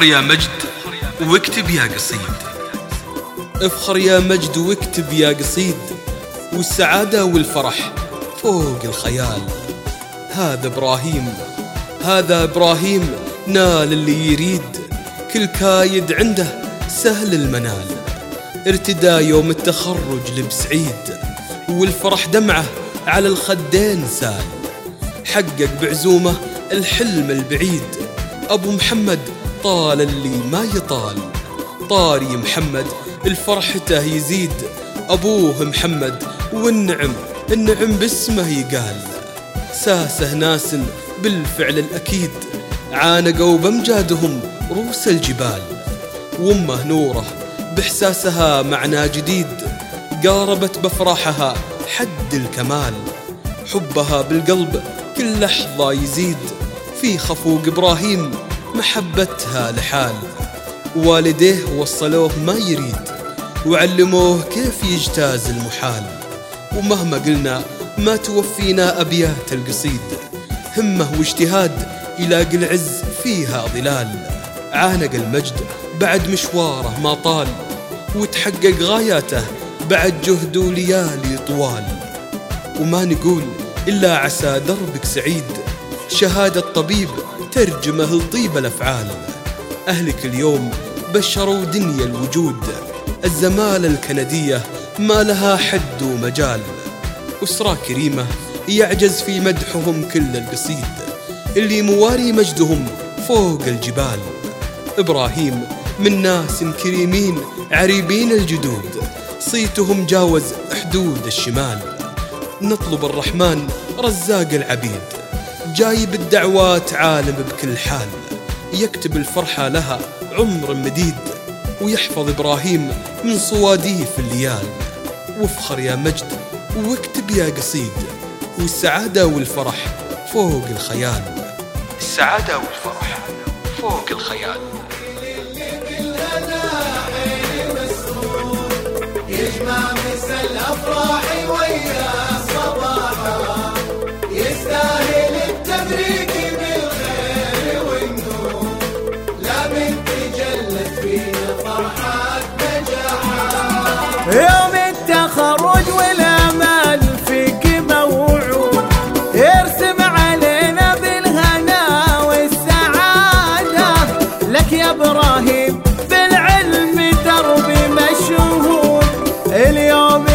افخر يا مجد واكتب يا قصيد. افخر يا مجد واكتب يا قصيد، والسعادة والفرح فوق الخيال. هذا إبراهيم نال اللي يريد، كل كايد عنده سهل المنال. ارتدى يوم التخرج لبس عيد، والفرح دمعه على الخدين سال. حقق بعزومه الحلم البعيد، أبو محمد طال اللي ما يطال. طاري محمد الفرحته يزيد، أبوه محمد والنعم باسمه يقال. ساسه ناس بالفعل الأكيد، عانقوا بأمجادهم روس الجبال. وأمه نوره بإحساسها معنى جديد، قاربت بفرحها حد الكمال. حبها بالقلب كل لحظة يزيد، في خفوق إبراهيم محبتها لحال. والديه وصلوه ما يريد، وعلموه كيف يجتاز المحال. ومهما قلنا ما توفينا أبيات القصيد، همه واجتهاد يلاقي العز فيها ظلال. عانق المجد بعد مشواره ما طال، وتحقق غاياته بعد جهد وليالي طوال. وما نقول إلا عسى دربك سعيد، شهادة طبيب ترجمه لطيب الأفعال. أهلك اليوم بشروا دنيا الوجود، الزمالة الكندية ما لها حد ومجال. أسرة كريمة يعجز في مدحهم كل القصيد، اللي مواري مجدهم فوق الجبال. إبراهيم من ناس كريمين عريبين الجدود، صيتهم جاوز حدود الشمال. نطلب الرحمن رزاق العبيد، جايب الدعوات عالم بكل حال. يكتب الفرحة لها عمر مديد، ويحفظ إبراهيم من صواديه في الليال. وافخر يا مجد واكتب يا قصيد، والسعادة والفرح فوق الخيال. السعادة والفرح فوق الخيال. يجمع مسا الأفراح ويا صباحا، يستاهل التبريك بالخير والنور، لا من تجلت فينا فرحات نجاحا. يوم التخرج والأمل فيك موعود، يرسم علينا بالهنا والسعادة. لك يا إبراهيم بالعلم دربي مشهود، اليوم